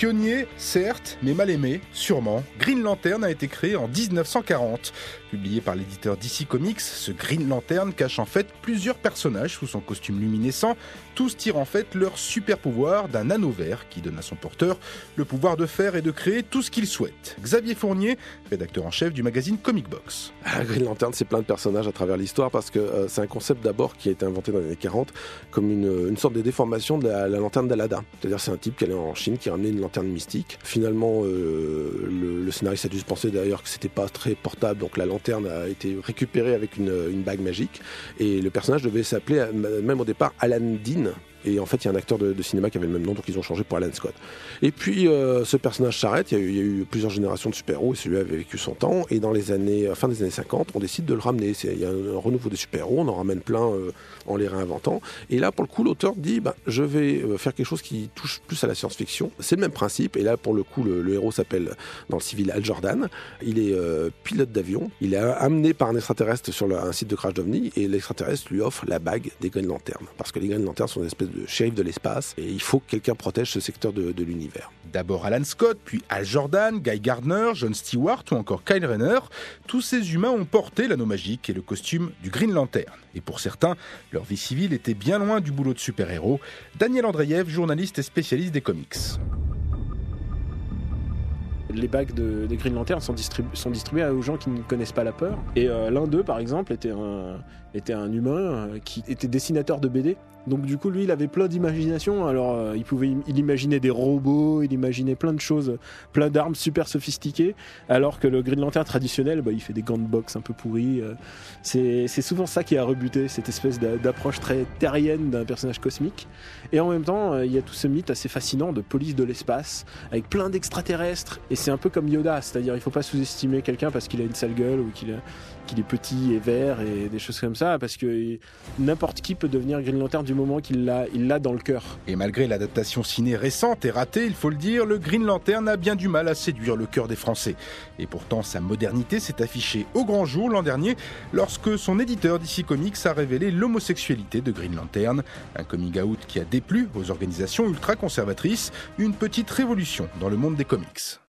Pionnier, certes, mais mal aimé, sûrement. Green Lantern a été créé en 1940. Publié par l'éditeur DC Comics, ce Green Lantern cache en fait plusieurs personnages sous son costume luminescent. Tous tirent en fait leur super pouvoir d'un anneau vert qui donne à son porteur le pouvoir de faire et de créer tout ce qu'il souhaite. Xavier Fournier, rédacteur en chef du magazine Comic Box. Green Lantern, c'est plein de personnages à travers l'histoire parce que c'est un concept d'abord qui a été inventé dans les années 40 comme une sorte de déformation de la lanterne d'Aladin. C'est-à-dire c'est un type qui allait en Chine, qui ramenait une lanterne mystique. Finalement, le scénariste a dû se penser d'ailleurs que c'était pas très portable, donc la lanterne a été récupérée avec une bague magique et le personnage devait s'appeler même au départ Alan Dean. Et en fait, il y a un acteur de cinéma qui avait le même nom, donc ils ont changé pour Alan Scott. Et puis, ce personnage s'arrête. Il y a eu plusieurs générations de super-héros, et celui-là avait vécu 100 ans. Et dans fin des années 50, on décide de le ramener. Il y a un renouveau des super-héros, on en ramène plein en les réinventant. Et là, pour le coup, l'auteur dit, je vais faire quelque chose qui touche plus à la science-fiction. C'est le même principe. Et là, pour le coup, le héros s'appelle, dans le civil, Hal Jordan. Il est pilote d'avion. Il est amené par un extraterrestre sur un site de crash d'OVNI. Et l'extraterrestre lui offre la bague des Green Lantern. Parce que les Green Lantern sont une espèce de shérif de l'espace et il faut que quelqu'un protège ce secteur de l'univers. D'abord Alan Scott, puis Hal Jordan, Guy Gardner, John Stewart ou encore Kyle Rayner. Tous ces humains ont porté l'anneau magique et le costume du Green Lantern. Et pour certains, leur vie civile était bien loin du boulot de super-héros. Daniel Andreev, journaliste et spécialiste des comics. Les bagues des Green Lantern sont distribuées aux gens qui ne connaissent pas la peur. Et l'un d'eux, par exemple, était un humain qui était dessinateur de BD. Donc du coup, lui, il avait plein d'imagination. Alors, il imaginait des robots, il imaginait plein de choses, plein d'armes super sophistiquées. Alors que le Green Lantern traditionnel, il fait des gants de boxe un peu pourris. C'est souvent ça qui a rebuté, cette espèce d'approche très terrienne d'un personnage cosmique. Et en même temps, il y a tout ce mythe assez fascinant de police de l'espace, avec plein d'extraterrestres. Et c'est un peu comme Yoda, c'est-à-dire il faut pas sous-estimer quelqu'un parce qu'il a une sale gueule ou qu'il est petit et vert et des choses comme ça, parce que n'importe qui peut devenir Green Lantern du moment qu'il l'a dans le cœur. Et malgré l'adaptation ciné récente et ratée, il faut le dire, le Green Lantern a bien du mal à séduire le cœur des Français. Et pourtant, sa modernité s'est affichée au grand jour l'an dernier, lorsque son éditeur DC Comics a révélé l'homosexualité de Green Lantern, un coming out qui a déplu aux organisations ultra-conservatrices, une petite révolution dans le monde des comics.